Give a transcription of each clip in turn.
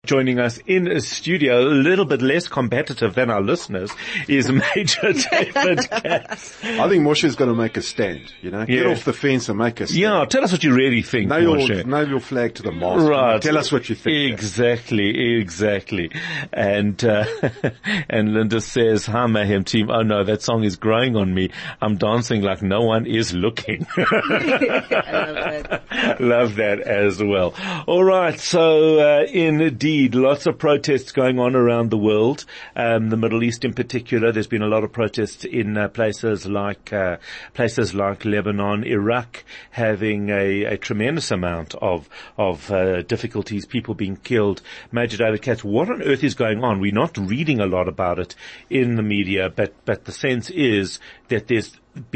joining us in a studio, a little bit less competitive than our listeners, is Major David Katz. I think Moshe's going to make a stand, Get off the fence and make a stand. Yeah, tell us what you really think, Moshe. Nail your flag to the mast. Right. Tell us what you think. Exactly. And Linda says, hi Mayhem team, oh no, that song is growing on me. I'm dancing like no one is looking. I love that as well. All right, so indeed, lots of protests going on around the world. The Middle East in particular, there's been a lot of protests in places like Lebanon, Iraq, having a tremendous amount of difficulties, people being killed. Major David Katz, what on earth is going on? We're not reading a lot about it in the media, but the sense is that that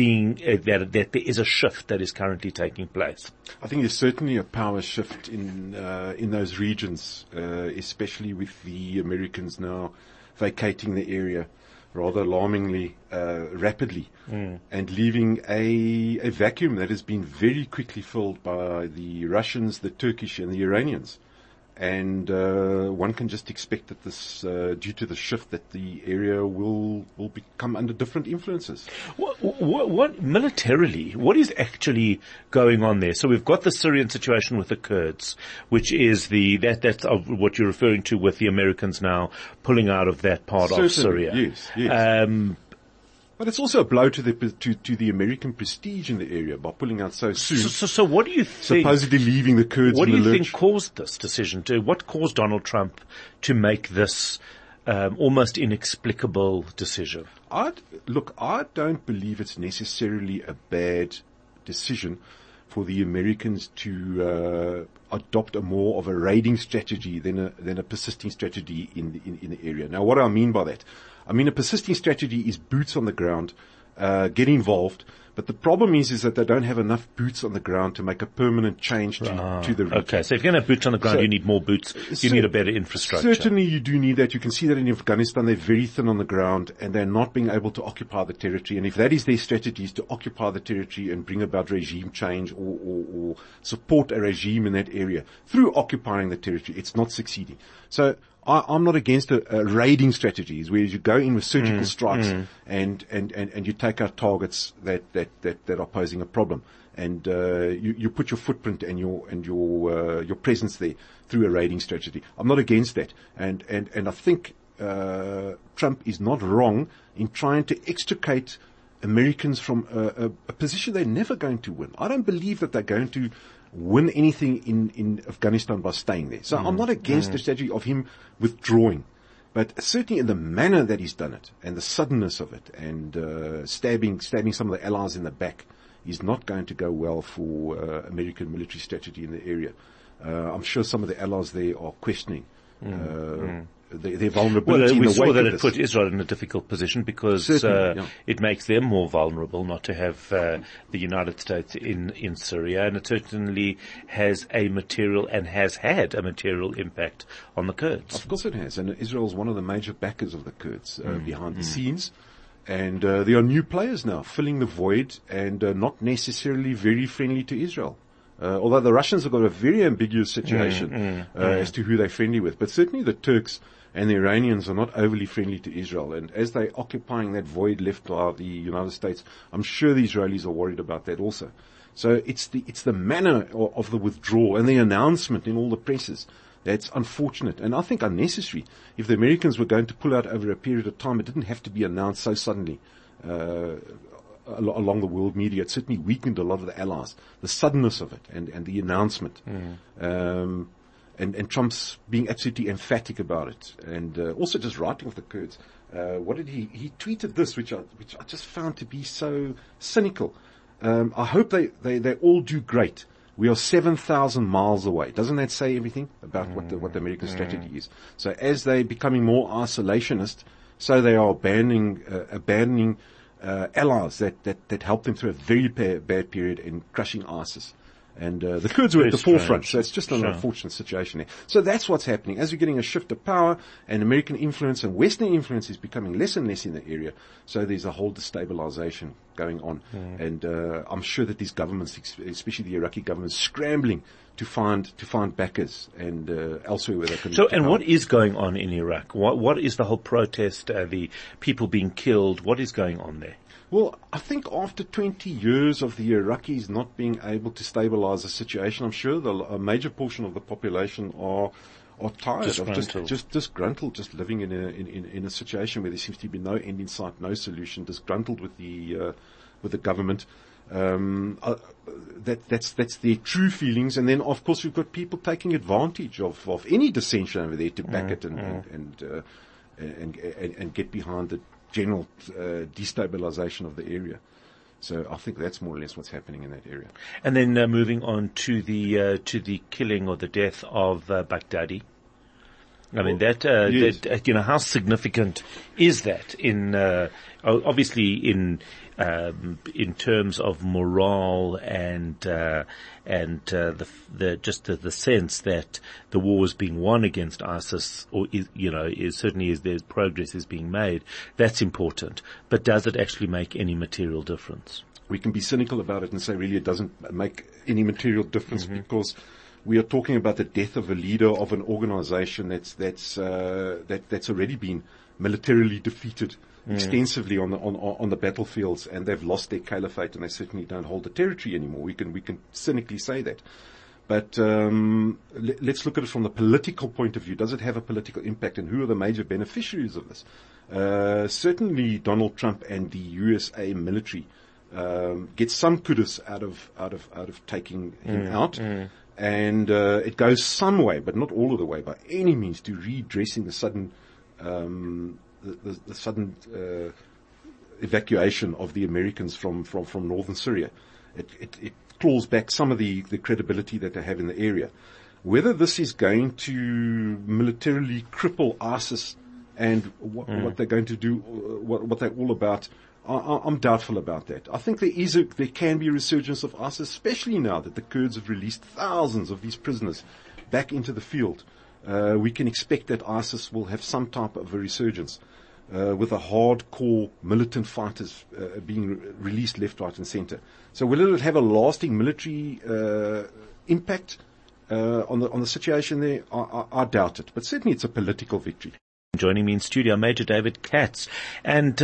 there is a shift that is currently taking place. I think there's certainly a power shift in those regions, especially with the Americans now vacating the area rather alarmingly rapidly, and leaving a vacuum that has been very quickly filled by the Russians, the Turkish, and the Iranians. And one can just expect that this, due to the shift, that the area will become under different influences. What militarily? What is actually going on there? So we've got the Syrian situation with the Kurds, which is that's what you're referring to with the Americans now pulling out of that part of Syria. Yes. But it's also a blow to the American prestige in the area by pulling out so soon. So what do you think? Supposedly leaving the Kurds in the lurch. What do you think caused this decision? What caused Donald Trump to make this almost inexplicable decision? I don't believe it's necessarily a bad decision for the Americans to adopt a more of a raiding strategy than a persisting strategy in the area. Now, what do I mean by that? I mean, a persisting strategy is boots on the ground, get involved, but the problem is that they don't have enough boots on the ground to make a permanent change to the region. Okay, so if you're going to have boots on the ground, you need more boots, you need a better infrastructure. Certainly you do need that. You can see that in Afghanistan, they're very thin on the ground and they're not being able to occupy the territory. And if that is their strategy, is to occupy the territory and bring about regime change or support a regime in that area through occupying the territory, it's not succeeding. So I'm not against a raiding strategies where you go in with surgical strikes and you take out targets that are posing a problem, and you put your footprint and your presence there through a raiding strategy. I'm not against that, and I think Trump is not wrong in trying to extricate Americans from a position they're never going to win. I don't believe that they're going to win anything in Afghanistan by staying there. So I'm not against the strategy of him withdrawing, but certainly in the manner that he's done it and the suddenness of it and stabbing some of the allies in the back is not going to go well for American military strategy in the area. I'm sure some of the allies there are questioning their vulnerability. Well, we in the saw wake that of it put Israel in a difficult position because Certainly, it makes them more vulnerable not to have the United States in Syria, and it certainly has a material and has had a material impact on the Kurds. Of course it has, and Israel is one of the major backers of the Kurds behind the scenes. And there are new players now filling the void and not necessarily very friendly to Israel. Although the Russians have got a very ambiguous situation as to who they're friendly with. But certainly the Turks and the Iranians are not overly friendly to Israel. And as they're occupying that void left by the United States, I'm sure the Israelis are worried about that also. So it's the manner of the withdrawal and the announcement in all the presses that's unfortunate and I think unnecessary. If the Americans were going to pull out over a period of time, it didn't have to be announced so suddenly along the world media. It certainly weakened a lot of the allies, the suddenness of it and the announcement. And Trump's being absolutely emphatic about it, and also just writing of the Kurds. What did he tweeted this, which I just found to be so cynical. I hope they all do great. We are 7,000 miles away. Doesn't that say everything about what the American strategy is? So as they're becoming more isolationist, so they are abandoning allies that helped them through a very bad period in crushing ISIS. And the Kurds were Very at the forefront, strange. so it's just an Sure. unfortunate situation there. So that's what's happening. As we're getting a shift of power, and American influence and Western influence is becoming less and less in the area, so there's a whole destabilization going on. And I'm sure that these governments, especially the Iraqi government, is scrambling to find backers and elsewhere where they can. So, and what is going on in Iraq? What is the whole protest, the people being killed? What is going on there? Well, I think after 20 years of the Iraqis not being able to stabilize the situation, I'm sure a major portion of the population are tired Disgruntled. of just disgruntled, just living in a situation where there seems to be no end in sight, no solution, disgruntled with the government. That's their true feelings. And then, of course, we've got people taking advantage of any dissension over there to back it and get behind the general destabilization of the area. So I think that's more or less what's happening in that area. And then moving on to the killing or the death of Baghdadi. I mean, Yes. that, how significant is that obviously in terms of morale and the sense that the war is being won against ISIS, or certainly as there's progress is being made. That's important. But does it actually make any material difference? We can be cynical about it and say really it doesn't make any material difference because we are talking about the death of a leader of an organization that's already been militarily defeated extensively on the battlefields, and they've lost their caliphate, and they certainly don't hold the territory anymore. We can cynically say that. But let's look at it from the political point of view. Does it have a political impact, and who are the major beneficiaries of this? Certainly Donald Trump and the USA military get some kudos out of taking him out. And it goes some way, but not all of the way by any means, to redressing the sudden evacuation of the Americans from northern Syria. It claws back some of the credibility that they have in the area. Whether this is going to militarily cripple ISIS and what they're going to do, what they're all about, I'm doubtful about that. I think there can be a resurgence of ISIS, especially now that the Kurds have released thousands of these prisoners back into the field. We can expect that ISIS will have some type of a resurgence, with the hardcore militant fighters being released left, right, and center. So will it have a lasting military impact on the situation there? I doubt it, but certainly it's a political victory. Joining me in studio, Major David Katz, and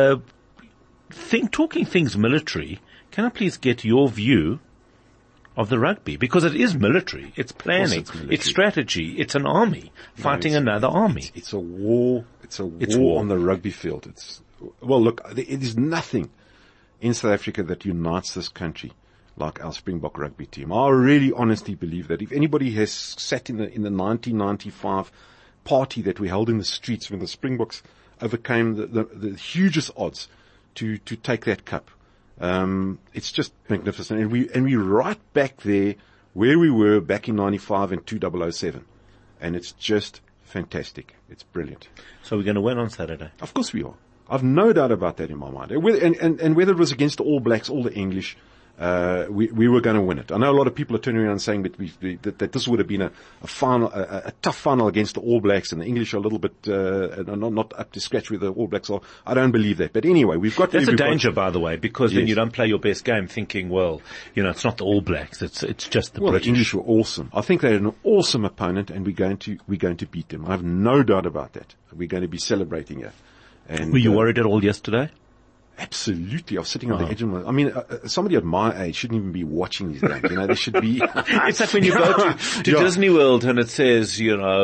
talking things military. Can I please get your view of the rugby? Because it is military. It's planning. It's strategy. It's an army fighting another army. It's a war. It's war on the rugby field. Look, it is nothing in South Africa that unites this country like our Springbok rugby team. I really honestly believe that if anybody has sat in the 1995 party that we held in the streets when the Springboks overcame the hugest odds to take that cup, it's just magnificent. And we right back there where we were back in 95 and 2007. And it's just fantastic. It's brilliant. So we're going to win on Saturday. Of course we are. I've no doubt about that in my mind. And whether it was against the All Blacks, all the English, we were going to win it. I know a lot of people are turning around and saying that this would have been a final, a tough final against the All Blacks, and the English are a little bit not up to scratch with the All Blacks are. I don't believe that. But anyway, that's a danger, by the way, because then you don't play your best game thinking, it's not the All Blacks, it's just the British. The English were awesome. I think they're an awesome opponent, and we're going to beat them. I have no doubt about that. We're going to be celebrating it. And were you worried at all yesterday? Absolutely. I was sitting on the edge of somebody at my age shouldn't even be watching these games. They should be. It's like when you go to Disney World and it says,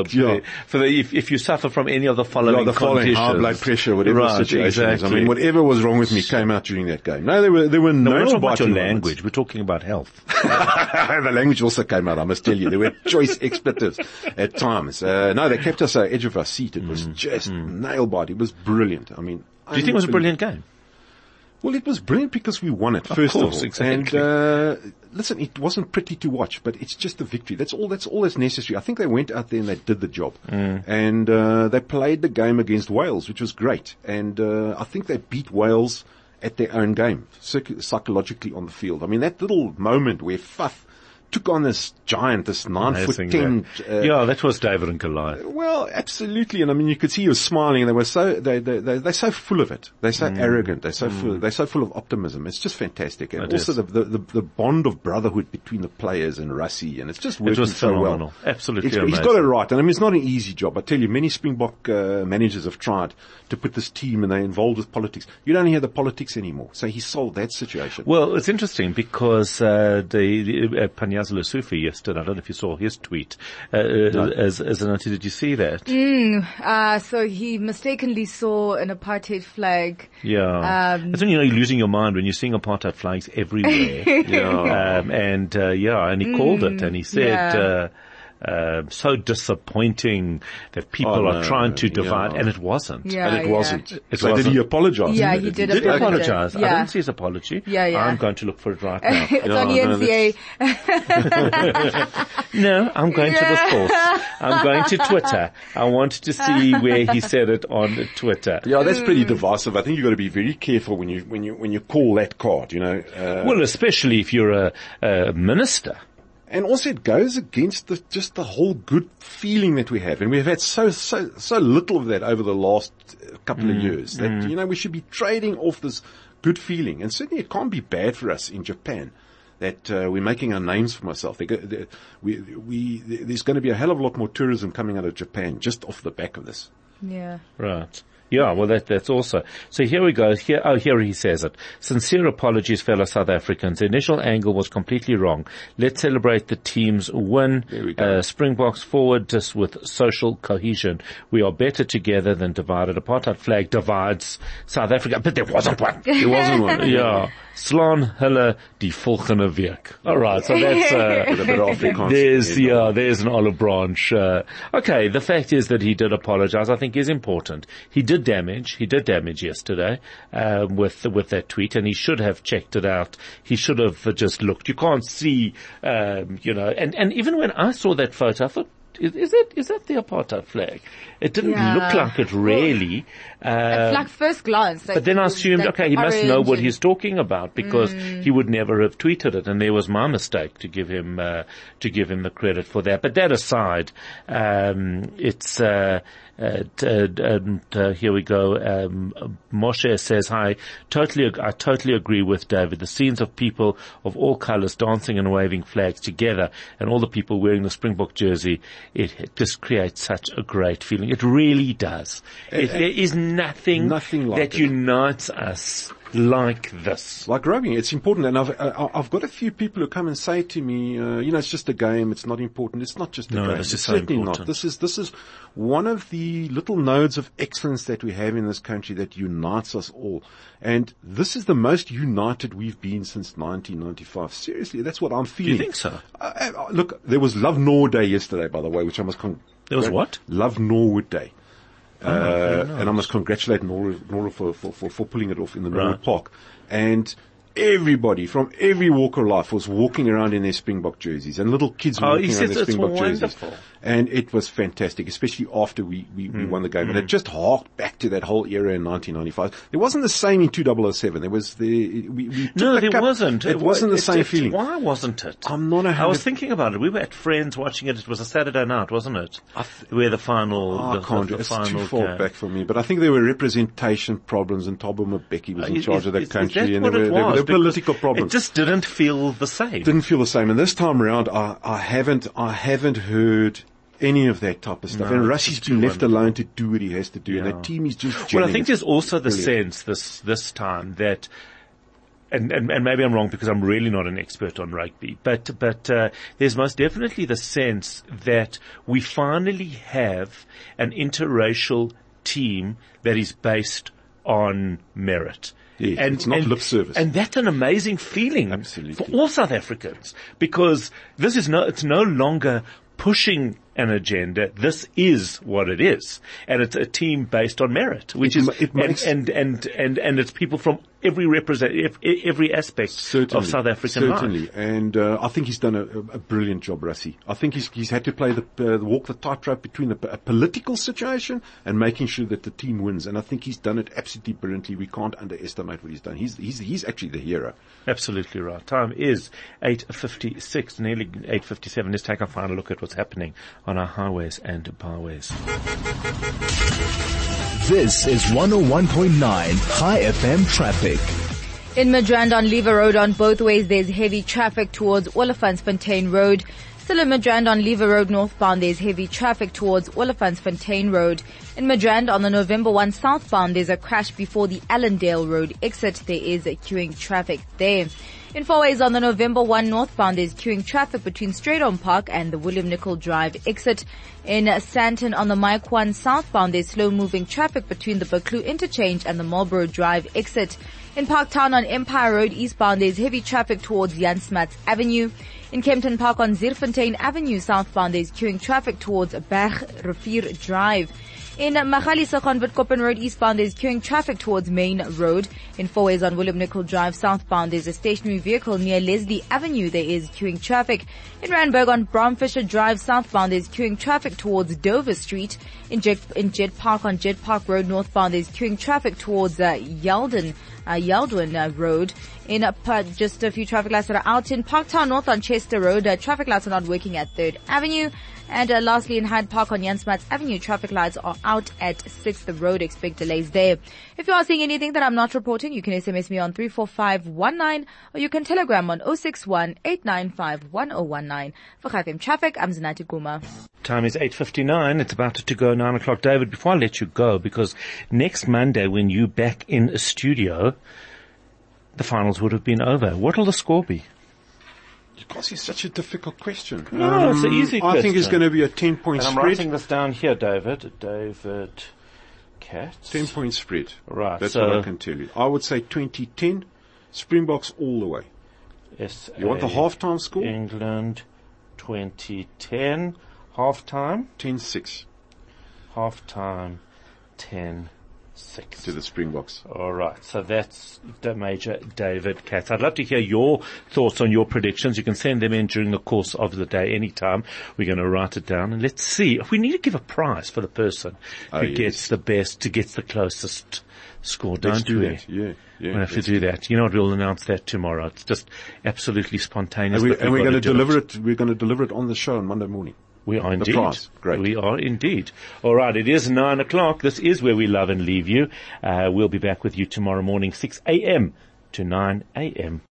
if you suffer from any of the following conditions. High blood pressure, whatever the situation is. I mean, whatever was wrong with me came out during that game. No, there were no. We're not talking about your language. We're talking about health. The language also came out, I must tell you. There were choice expletives at times. No, they kept us at the edge of our seat. It was just nail-bite. It was brilliant. I mean, do you think it was a brilliant game? Well, it was brilliant because we won it, first of all. Exactly. And, listen, it wasn't pretty to watch, but it's just a victory. That's all that's necessary. I think they went out there and they did the job. And, they played the game against Wales, which was great. And, I think they beat Wales at their own game, psychologically on the field. I mean, that little moment where Faf took on this giant, this 9'10". Yeah, that was David and Goliath. Well, absolutely. And I mean, you could see he was smiling, and they were they're so full of it. They're so arrogant. They're so full of optimism. It's just fantastic. And also the bond of brotherhood between the players and Rassie, and it's just working so well. Absolutely He's amazing. got it right. And I mean, it's not an easy job. I tell you, many Springbok managers have tried to put this team, and they're involved with politics. You don't hear the politics anymore. So he solved that situation. Well, it's interesting because Panyaza Lesufi yesterday, I don't know if you saw his tweet, as an auntie, did you see that? So he mistakenly saw an apartheid flag. Yeah. That's when you're losing your mind when you're seeing apartheid flags everywhere. And he called it, and he said, so disappointing that people are trying to divide, and it wasn't. Yeah, and it wasn't. So did he apologize? Yeah, he did apologize. I didn't see his apology. I'm going to look for it right now. It's on the NCA. No, I'm going to the source. I'm going to Twitter. I want to see where he said it on Twitter. Yeah, that's pretty divisive. I think you've got to be very careful when you call that card, well, especially if you're a minister. And also it goes against just the whole good feeling that we have. And we've had so little of that over the last couple of years that, we should be trading off this good feeling. And certainly it can't be bad for us in Japan that we're making our names for ourselves. There's going to be a hell of a lot more tourism coming out of Japan just off the back of this. Yeah. Right. Yeah, well, that's also. So here we go. Here he says it. Sincere apologies, fellow South Africans. The initial angle was completely wrong. Let's celebrate the team's win. There we go. Springboks forward just with social cohesion. We are better together than divided. Apartheid flag divides South Africa, but there wasn't one. There wasn't one. Yeah. Slaan hulle die volgende week. All right, so that's a bit of Afrikaans. There's an olive branch. Okay, the fact is that he did apologize. I think is important. He did damage yesterday with that tweet, and he should have checked it out. He should have just looked. You can't see, and even when I saw that photo, I thought, is that the apartheid flag? It didn't look like it really. At like first glance. But then I assumed, okay, he must know what he's talking about because he would never have tweeted it, and there was my mistake to give him the credit for that. But that aside, it's here we go. Moshe says, hi, I totally agree with David. The scenes of people of all colors dancing and waving flags together and all the people wearing the Springbok jersey, it just creates such a great feeling. It really does. There is nothing like that unites us like this. Like rugby, it's important. And I've got a few people who come and say to me, it's just a game. It's not important. It's not just a game. No, this is so certainly important. Not. This is one of the little nodes of excellence that we have in this country that unites us all. And this is the most united we've been since 1995. Seriously, that's what I'm feeling. Do you think so? Look, there was Love Norwood Day yesterday, by the way, which I must There was what? Love Norwood Day. Nice. And I must congratulate Nora for pulling it off in the Norwood Park. And everybody from every walk of life was walking around in their Springbok jerseys, and little kids were walking around in their Springbok jerseys. And it was fantastic, especially after we won the game. And it just harked back to that whole era in 1995. There wasn't the same in 2007. There was wasn't. It wasn't the same feeling. Why wasn't it? I was thinking about it. We were at Friends watching it. It was a Saturday night, wasn't it? Where the final, it's too far back for me. But I think there were representation problems, and Thabo Mbeki was in charge of that country, and there were political problems. It just didn't feel the same. Didn't feel the same. And this time around, I haven't heard any of that type of stuff. No, and Rassie's been left alone to do what he has to do. Yeah. And the team is just gelling. Well, I think there's also the sense this time that, and maybe I'm wrong because I'm really not an expert on rugby, but there's most definitely the sense that we finally have an interracial team that is based on merit. Yes, it's not lip service. And that's an amazing feeling. Absolutely. For all South Africans, because it's no longer pushing an agenda. This is what it is. And it's a team based on merit, which and it's people from every aspect of South African life. Certainly. And I think he's done a brilliant job, Rassie. I think he's had to play walk the tightrope between a political situation and making sure that the team wins. And I think he's done it absolutely brilliantly. We can't underestimate what he's done. He's actually the hero. Absolutely right. Time is 8:56, nearly 8:57. Let's take a final look at what's happening on our highways and byways. This is 101.9 High FM traffic. In Midrand on Lever Road on both ways, there's heavy traffic towards Olifantsfontein Road. Still in Midrand on Lever Road northbound, there's heavy traffic towards Olifantsfontein Road. In Midrand on the November 1 southbound, there's a crash before the Allendale Road exit. There is a queuing traffic there. In Fourways on the November 1 northbound, there's queuing traffic between Straighton Park and the William Nicol Drive exit. In Sandton on the Mike 1 southbound, there's slow-moving traffic between the Buccleuch interchange and the Marlborough Drive exit. In Parktown on Empire Road eastbound, there's heavy traffic towards Jan Smuts Avenue. In Kempton Park on Zierfontein Avenue southbound, there's queuing traffic towards Berg Rivier Drive. In Magaliesig on Witkoppen Road eastbound, there's queuing traffic towards Main Road. In Fourways on William Nicol Drive southbound, there's a stationary vehicle near Leslie Avenue. There is queuing traffic. In Randburg on Bromfisher Drive southbound, there's queuing traffic towards Dover Street. In Jet Park on Jet Park Road northbound, there's queuing traffic towards Yaldwin Road. In just a few traffic lights that are out in Parktown North on Chester Road. Traffic lights are not working at 3rd Avenue. And lastly, in Hyde Park on Jan Smuts Avenue, traffic lights are out at 6th Road. Expect delays there. If you are seeing anything that I'm not reporting, you can SMS me on 34519 or you can telegram on 061-895-1019. For High FM Traffic, I'm Zinati Guma. Time is 8:59. It's about to go 9 o'clock. David, before I let you go, because next Monday when you back in a studio, the finals would have been over. What will the score be? Because it's such a difficult question. No, it's an easy question. I think it's going to be a 10-point spread. I'm writing this down here, David. David Katz. 10-point spread. Right. That's what I can tell you. I would say 2010, Springboks all the way. You want the halftime score? England 2010. Halftime? 10-6. Halftime 10-6. To the Springboks. All right. So that's the Major David Katz. I'd love to hear your thoughts on your predictions. You can send them in during the course of the day anytime. We're going to write it down and let's see. We need to give a prize for the person who gets the best, who gets the closest score. Don't do that. Yeah. We'll have to do that. You know what? We'll announce that tomorrow. It's just absolutely spontaneous. And we're going to deliver it. We're going to deliver it on the show on Monday morning. We are indeed. The prize. Great. We are indeed. All right. It is 9 o'clock. This is where we love and leave you. We'll be back with you tomorrow morning, 6 a.m. to 9 a.m.